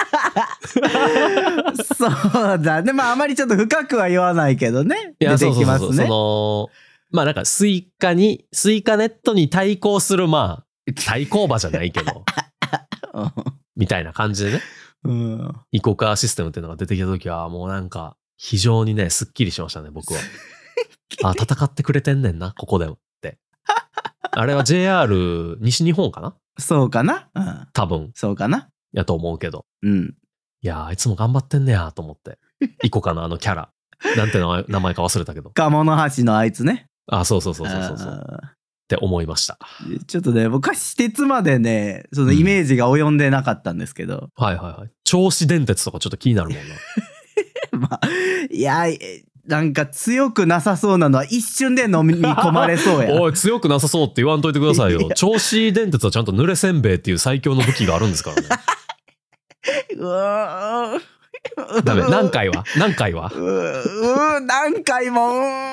そうだね。まああまりちょっと深くは言わないけどね。いや、出てきますね。そうそうそうそう。その、 まあなんかスイカに、スイカネットに対抗する、まあ、対抗馬じゃないけど、みたいな感じでね。 うん、 イコカーシステムっていうのが出てきたときは、もうなんか、非常にね、すっきりしましたね、僕は。あ、戦ってくれてんねんな、ここでもって。あれは ジェイアール 西日本かな？ そうかな、うん、 多分。 そうかなやと思うけど。 うん。 いやー、あいつも頑張ってんねやと思って。イコカのあのキャラ。なんて名前か忘れたけど。 鴨の橋のあいつね。 あ、そうそうそうそうそう。って思いました。 ちょっとね、僕は私鉄までね、そのイメージが及んでなかったんですけど。 うん、はいはいはい。銚子電鉄とかちょっと気になるもんな。 まあ、いや、なんか強くなさそうなのは一瞬で飲み込まれそうや。 おい、強くなさそうって言わんといてくださいよ。銚子電鉄はちゃんと濡れせんべいっていう最強の武器があるんですからね。 うわー。 ダメ。何回は何回はうー何回も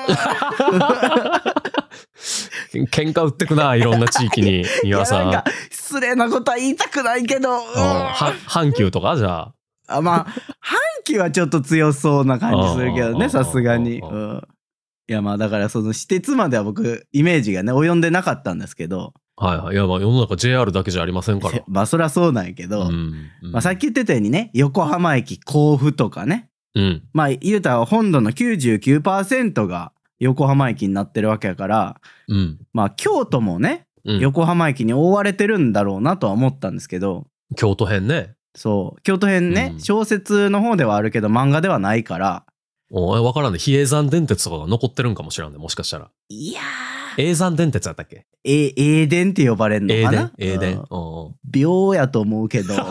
喧嘩売ってくな、いろんな地域に。庭さん。 いやなんか失礼なことは言いたくないけど。 阪急とかじゃあ。 あ、まあ、阪急はちょっと強そうな感じするけどね、さすがに。うん、いや、まあだからその私鉄までは僕、イメージがね、及んでなかったんですけど。 はいはい。いや、まあ世の中 ジェイアール だけじゃありませんから。 まあそりゃそうなんやけど、うんうん、まあさっき言ってたようにね、横浜駅甲府とかね。 うん、 まあ言うたら本土の きゅうじゅうきゅうパーセント が横浜駅になってるわけやから、 うん、 まあ京都もね、うん、横浜駅に覆われてるんだろうなとは思ったんですけど。 京都編ね。 そう。京都編ね、うん、小説の方ではあるけど漫画ではないから。 おわからんね。比叡山電鉄とかが残ってるんかもしれんね。もしかしたら。 いやー。叡山電鉄やったっけ？ え、英電って呼ばれんのかな？ 英電。 秒やと思うけど。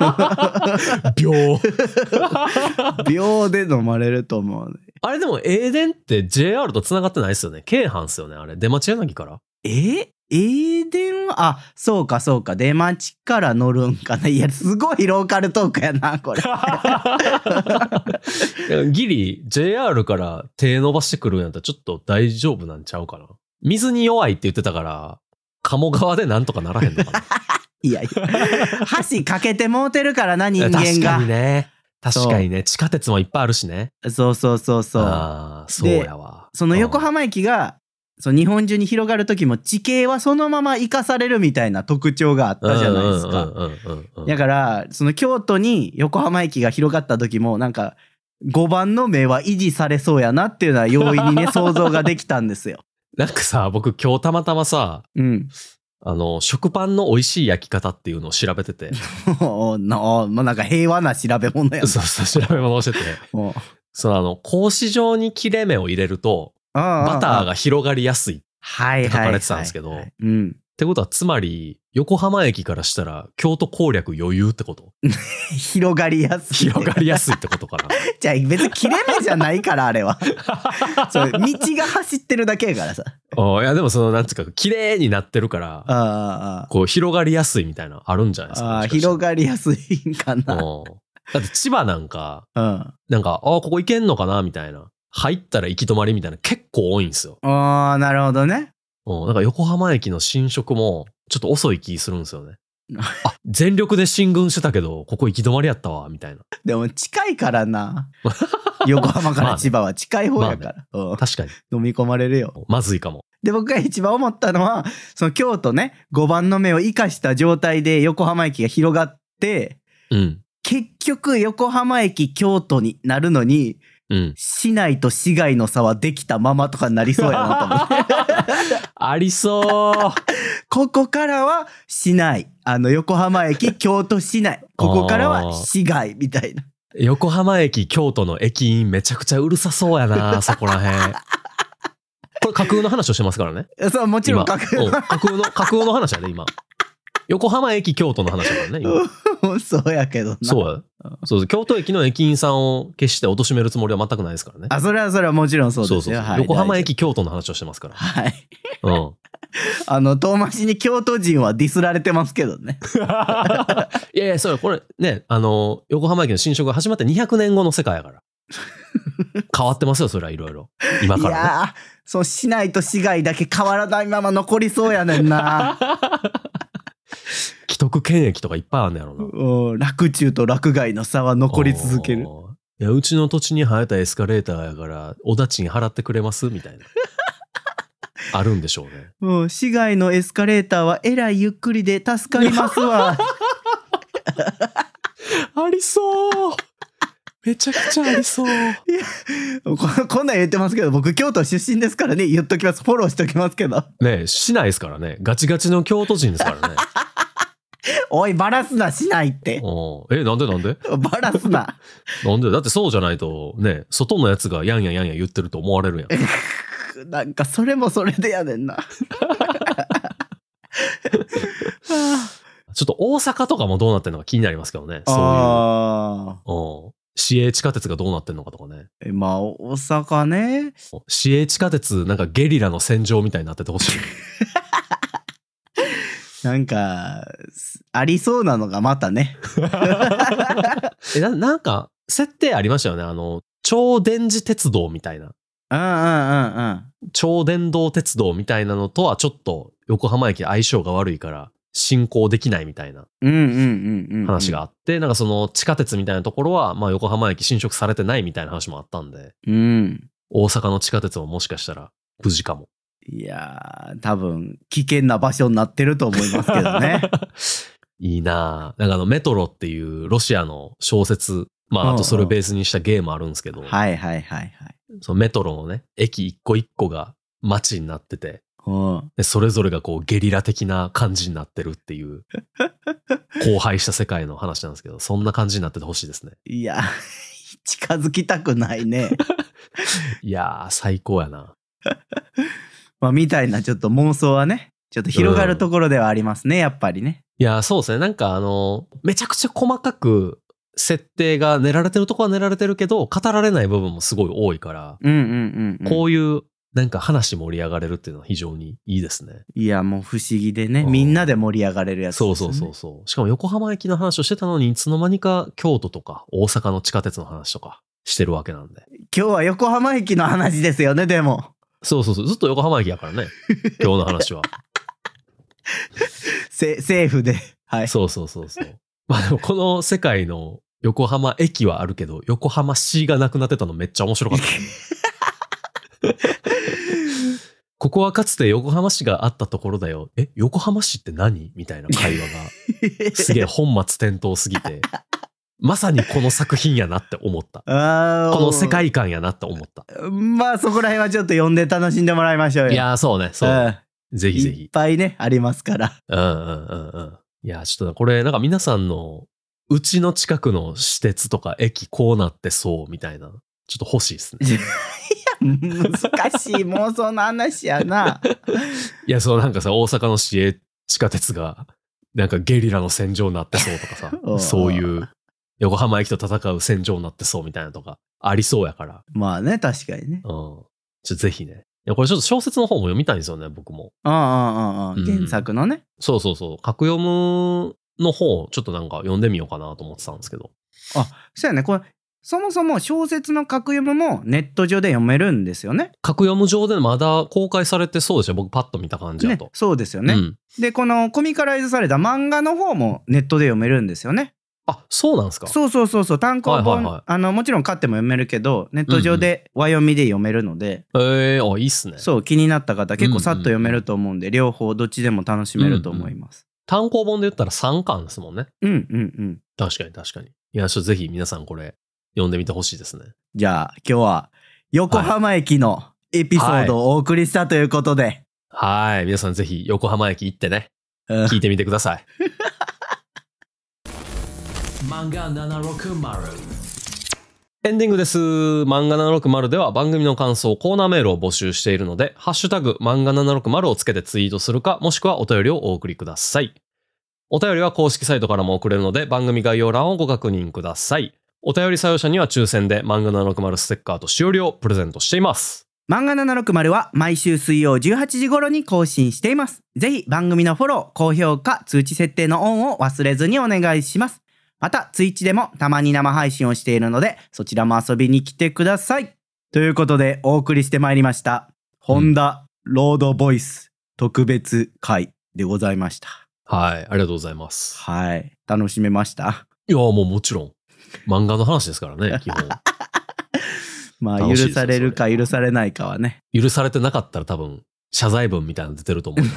秒。 秒で飲まれると思う、ね。 あれでも英電って ジェイアール と繋がってないですよね。京阪っすよね。あれ。出町柳から。 えー英電は、あ、そうかそうか、出町から乗るんかな。いや、すごいローカルトークやな、これ。 ギリ、ジェイアール から手伸ばしてくるんやったらちょっと大丈夫なんちゃうかな。水に弱いって言ってたから、鴨川でなんとかならへんのかな。 いやいや、橋かけてもうてるからな、人間が。 確かにね。確かにね。地下鉄もいっぱいあるしね。 そうそうそうそう。 ああ、そうやわ。 その横浜駅が、 そう日本中に広がる時も地形はそのまま生かされるみたいな特徴があったじゃないですか。だからその京都に横浜駅が広がった時もなんかごばんの目は維持されそうやなっていうのは容易にね想像ができたんですよ。 なんかさ僕今日たまたまさ、うん、あの食パンの美味しい焼き方っていうのを調べててもうなんか平和な調べ物やな。 そうそう調べ物をしててそのあの格子状に切れ目を入れるとバターが広がりやすいって書かれてたんですけどってことはつまり横浜駅からしたら京都攻略余裕ってこと広がりやすい広がりやすいってことかな。じゃあ別に切れ目じゃないからあれはそう道が走ってるだけやからさ。 いやでもそのなんつうか綺麗になってるからあこう広がりやすいみたいなあるんじゃないですか。 あ広がりやすいんかな。 だって千葉なんか、うん、なんかあここ行けんのかなみたいな入ったら行き止まりみたいな結構多いんですよ。 ああなるほどね。 うん、なんか横浜駅の新色もちょっと遅い気するんですよね。あ全力で進軍してたけどここ行き止まりやったわみたいな。 でも近いからな横浜から千葉は近い方やから、まあねうん、確かに飲み込まれるよ。 まずいかも。 で僕が一番思ったのはその京都ねごばんの目を生かした状態で横浜駅が広がって、うん、結局横浜駅京都になるのに、うん、市内と市外の差はできたままとかになりそうやなと思ってありそうここからは市内あの横浜駅京都市内ここからは市外みたいな。 横浜駅京都の駅員めちゃくちゃうるさそうやなそこらへん。これ架空の話をしてますからね。 そうもちろん架空の架空の架空の話やで今。横浜駅京都の話だからね今そうやけどな。 そうやそう京都駅の駅員さんを決して貶めるつもりは全くないですからね。 あそれはそれはもちろんそうですよ。 そうそうそう、 はい、 横浜駅京都の話をしてますから。 はい。うん。あの遠回しに京都人はディスられてますけどね。 いやいやそれこれねあの横浜駅の新色が始まってにひゃくねんごの世界やから。変わってますよそれはいろいろ今から、ね。いやそう市内と市外だけ変わらないまま残りそうやねんな。 既得権益とかいっぱいあるんやろな。洛中と洛外の差は残り続ける。 いやうちの土地に生えたエスカレーターやからお家賃払ってくれますみたいなあるんでしょうね。 もう市外のエスカレーターはえらいゆっくりで助かりますわ。 ありそうめちゃくちゃありそう。いやこ, こんなん言ってますけど僕京都出身ですからね言っときますフォローしときますけどねえ市内ですからねガチガチの京都人ですからね。 おいバラすなしないってえなんでなんでバラすななんでだってそうじゃないとね外のやつがやんやんやんや言ってると思われるやん。 なんかそれもそれでやねんな。 ちょっと大阪とかもどうなってんのか気になりますけどね。そういうあ市営地下鉄がどうなってんのかとかね。 えまあ大阪ね市営地下鉄なんかゲリラの戦場みたいになっててほしい。 なんかありそうなのがまたね。 え な, なんか設定ありましたよねあの超電磁鉄道みたいな。 うんうんうんうん。 超電導鉄道みたいなのとはちょっと横浜駅相性が悪いから進行できないみたいな話があって、なんかその地下鉄みたいなところはまあ横浜駅侵食されてないみたいな話もあったんで、うん、大阪の地下鉄ももしかしたら無事かも。 いやー多分危険な場所になってると思いますけどね。 いいなぁ。なんかあのメトロっていうロシアの小説、まああとそれをベースにしたゲームあるんですけど、 はいはいはいはい。 そのメトロのね駅一個一個が街になってて、でそれぞれがこうゲリラ的な感じになってるっていう荒廃した世界の話なんですけど、そんな感じになっててほしいですね。 いや近づきたくないね。 いやー最高やな。 まあみたいなちょっと妄想はねちょっと広がるところではありますね、うん、やっぱりね。 いやそうですね。なんかあのめちゃくちゃ細かく設定が練られてるとこは練られてるけど語られない部分もすごい多いから、うんうんうんうん、こういうなんか話盛り上がれるっていうのは非常にいいですね。 いやもう不思議でね、みんなで盛り上がれるやつですね。 そうそうそうそう。しかも横浜駅の話をしてたのにいつの間にか京都とか大阪の地下鉄の話とかしてるわけなんで。 今日は横浜駅の話ですよね。でもそうそうそうずっと横浜駅やからね今日の話は。 セーフで、はい。 そうそうそうそう。まあでもこの世界の横浜駅はあるけど横浜市がなくなってたのめっちゃ面白かった。 ここはかつて横浜市があったところだよ。え、横浜市って何みたいな会話が、すげえ本末転倒すぎて、まさにこの作品やなって思った。あこの世界観やなって思った。 まあそこら辺はちょっと読んで楽しんでもらいましょうよ。 いやーそうね、そうね。ぜひぜひ。 いっぱいね、ありますから。 うんうんうんうん。いや、ちょっとこれ、なんか皆さんの、うちの近くの私鉄とか駅こうなってそうみたいな、ちょっと欲しいですね。 いや、難しい妄想の話やな。 いや、そうなんかさ、大阪の市営地下鉄が、なんかゲリラの戦場になってそうとかさ、そういう横浜駅と戦う戦場になってそうみたいなとか、ありそうやから。 まあね、確かにね。 うん。ちょっとぜひね。いや、これちょっと小説の方も読みたいんですよね、僕も。 ああ、ああ、ああ、原作のね。 そうそうそう。格読むの方、ちょっとなんか読んでみようかなと思ってたんですけど。 あ、そうやね。これ、そもそも小説の格読むもネット上で読めるんですよね。 格読む上でまだ公開されてそうでしょ。僕パッと見た感じだと。 ね、そうですよね、うん。で、このコミカライズされた漫画の方もネットで読めるんですよね。 あ、そうなんですか。 そうそうそうそう。単行本、はいはいはい、あのもちろん買っても読めるけど、ネット上で和読みで読めるので。 うんうん、えー、あ、いいっすね。 そう、気になった方結構さっと読めると思うんで、うんうん、両方どっちでも楽しめると思います。 うんうん、単行本で言ったらさんかんですもんね。 うんうんうん。 確かに確かに。いや、ちょっとぜひ皆さんこれ読んでみてほしいですね。 じゃあ今日は横浜駅のエピソードをお送りしたということで。 はい。はい、皆さんぜひ横浜駅行ってね、うん、聞いてみてください。漫画ななひゃくろくじゅうエンディングです。漫画ななひゃくろくじゅうでは番組の感想、コーナーメールを募集しているので、ハッシュタグ漫画ななひゃくろくじゅうをつけてツイートするか、もしくはお便りをお送りください。お便りは公式サイトからも送れるので、番組概要欄をご確認ください。お便り採用者には抽選で漫画ななひゃくろくじゅうステッカーとしおりをプレゼントしています。 漫画ななひゃくろくじゅうは毎週水曜じゅうはちじ頃に更新しています。ぜひ番組のフォロー、高評価、通知設定のオンを忘れずにお願いします。また、ツイッチでもたまに生配信をしているので、そちらも遊びに来てください。ということで、お送りしてまいりました。ホンダロードボイス特別会でございました。 はい、ありがとうございます。 はい、楽しめました？ いや、もうもちろん。漫画の話ですからね、基本。 まあ、許されるか許されないかはね。 許されてなかったら多分、謝罪文みたいなの出てると思います。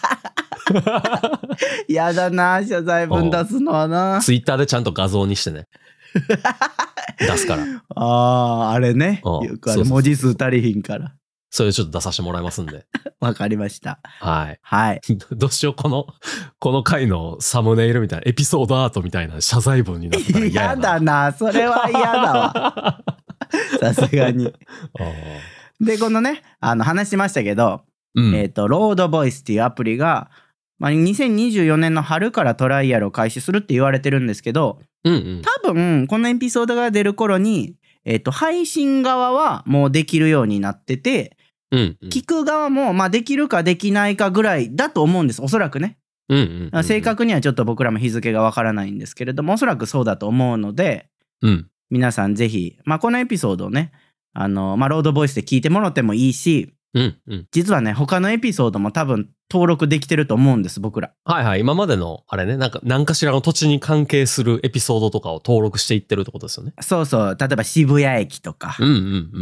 やだな、謝罪文出すのはな。 ツイッターでちゃんと画像にしてね。出すから。 ああ、あれね。よくあれ文字数足りひんから。 それちょっと出させてもらいますんで。 わかりました。 はい。 はい。 どうしよう、この、この回のサムネイルみたいな、エピソードアートみたいな謝罪文になったら嫌やな。 嫌だな、それは嫌だわ。さすがに。で、このね、あの、話しましたけど、うん、えっと、ロードボイスっていうアプリが、まあ、にせんにじゅうよねんの春からトライアルを開始するって言われてるんですけど、 うんうん、 多分このエピソードが出る頃に、えっと、配信側はもうできるようになってて、 うんうん、 聞く側もまあできるかできないかぐらいだと思うんです、おそらくね、 うんうんうんうん、 正確にはちょっと僕らも日付がわからないんですけれども、おそらくそうだと思うので、 うん、 皆さんぜひ、まあ、このエピソードをね、あの、まあ、ロードボイスで聞いてもらってもいいし、 うんうん、 実はね、他のエピソードも多分登録できてると思うんです、僕ら。 はいはい。今までの、あれね、なんか、何かしらの土地に関係するエピソードとかを登録していってるってことですよね。 そうそう。例えば渋谷駅とか。 うんうんうん。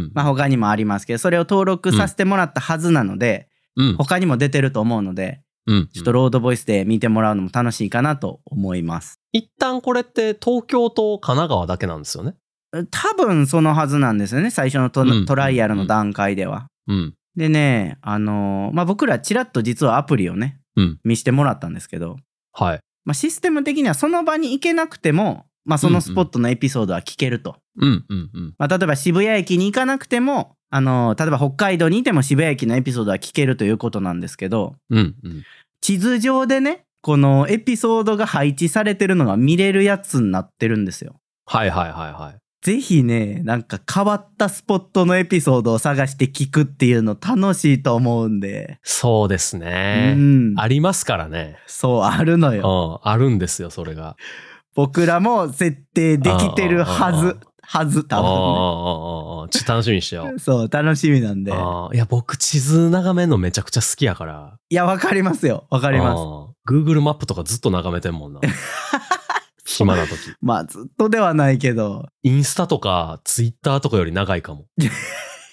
まあ他にもありますけど、それを登録させてもらったはずなので、うん、他にも出てると思うので、うんうん、ちょっとロードボイスで見てもらうのも楽しいかなと思います。 一旦これって東京と神奈川だけなんですよね。 多分そのはずなんですよね。最初の ト,、うん、トライアルの段階では。 うん。 でね、あのー、まあ、僕らちらっと実はアプリをね、うん、見してもらったんですけど、 はい。 まあ、システム的にはその場に行けなくても、まあ、そのスポットのエピソードは聞けると。 うんうんうん。 まあ、例えば渋谷駅に行かなくても、あのー、例えば北海道にいても渋谷駅のエピソードは聞けるということなんですけど、 うんうん、 地図上でね、このエピソードが配置されてるのが見れるやつになってるんですよ。 はいはいはいはい。 ぜひね、なんか変わったスポットのエピソードを探して聞くっていうの楽しいと思うんで。 そうですね。うん、ありますからね。 そう、あるのよ。 うん、あるんですよ、それが。 僕らも設定できてるはず。はず、多分ね。 ああ、ちょっと楽しみにしてよ。 そう、楽しみなんで。 あいや、僕、地図眺めるのめちゃくちゃ好きやから。 いや、わかりますよ。わかります。 Google マップとかずっと眺めてんもんな。暇な時。 まあずっとではないけど。 インスタとかツイッターとかより長いかも。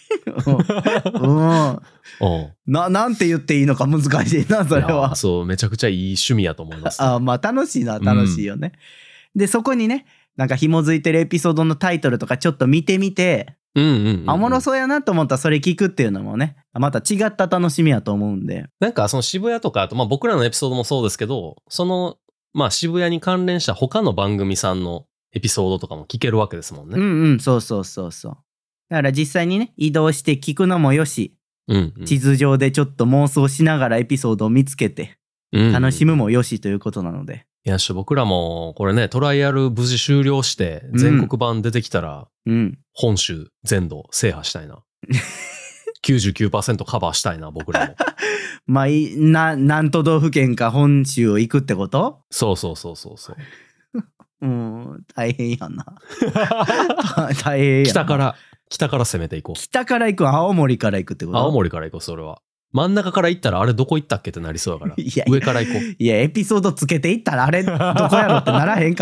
うんな, なんて言っていいのか難しいなそれは。 そうめちゃくちゃいい趣味やと思います、 ね、あまあ楽しいな楽しいよね、うん、でそこにねなんか紐づいてるエピソードのタイトルとかちょっと見てみて、うんうんうんうん、あおもろそうやなと思ったらそれ聞くっていうのもねまた違った楽しみやと思うんで、 なんかその渋谷とかあと、まあ、僕らのエピソードもそうですけどそのまあ渋谷に関連した他の番組さんのエピソードとかも聞けるわけですもんね。 うんうんそうそうそうそう。だから実際にね移動して聞くのもよし、うんうん、地図上でちょっと妄想しながらエピソードを見つけて楽しむもよしということなので、うんうん、 いやし僕らもこれねトライアル無事終了して全国版出てきたら、うん、本州全土制覇したいなきゅうじゅうきゅうパーセント カバーしたいな僕らもまあな何都道府県か本州を行くってこと？ そうそうそうそうそううん大変やな大変やな。 北から北から攻めていこう。 北から行く青森から行くってこと？ 青森から行こうそれは。真ん中から行ったらあれどこ行ったっけってなりそうだから。いや上から行こう。 いやエピソードつけていったらあれどこやろってならへんから。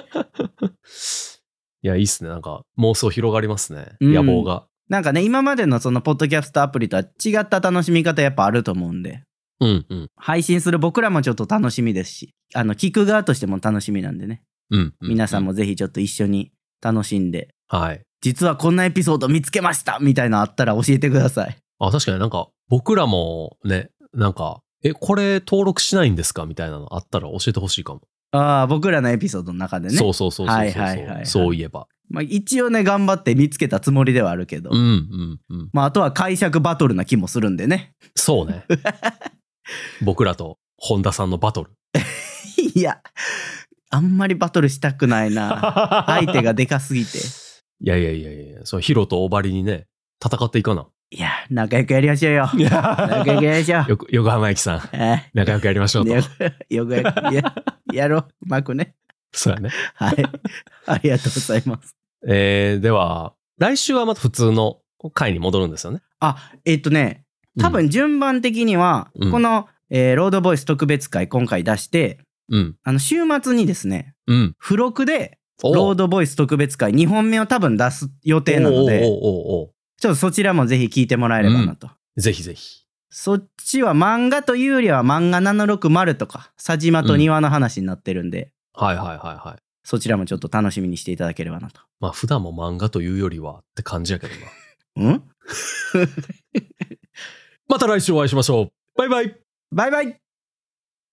いやいいっすねなんか妄想広がりますね、うん、野望が。 なんかね今までのそのポッドキャストアプリとは違った楽しみ方やっぱあると思うんで、うんうん、配信する僕らもちょっと楽しみですしあの聞く側としても楽しみなんでね、うんうんうん、皆さんもぜひちょっと一緒に楽しんで、はい、実はこんなエピソード見つけましたみたいなのあったら教えてください。 あ確かになんか僕らもねなんかえこれ登録しないんですかみたいなのあったら教えてほしいかも。 ああ僕らのエピソードの中でね。 そうそうそうそうそう、はいはいはいはい、そういえば。 まあ、一応ね頑張って見つけたつもりではあるけど、うんうんうん、まああとは解釈バトルな気もするんでね。 そうね僕らと本田さんのバトルいやあんまりバトルしたくないな相手がでかすぎて。 いやいやいやいやそのヒロとオバリにね戦っていかな。 いや仲良くやりましょうよ。仲良くやりましょう。よ横浜駅さん仲良くやりましょうと。よくやややろううまくね。 そうやね。 はい。ありがとうございます。 えー、では、来週はまた普通の回に戻るんですよね。 あ、えっとね、多分順番的には、うん、この、えー、ロードボイス特別回今回出して、うん、あの週末にですね、うん、付録でロードボイス特別回にほんめを多分出す予定なので、おーおーおーおーちょっとそちらもぜひ聞いてもらえればなと。 うん、ぜひぜひ。 そっちは漫画というよりは漫画ななろくまるとか、佐島と庭の話になってるんで、 うん、はいはいはいはい。 そちらもちょっと楽しみにしていただければなと。 まあ普段も漫画というよりはって感じやけどな。んまた来週お会いしましょう。バイバイ。 バイバイ。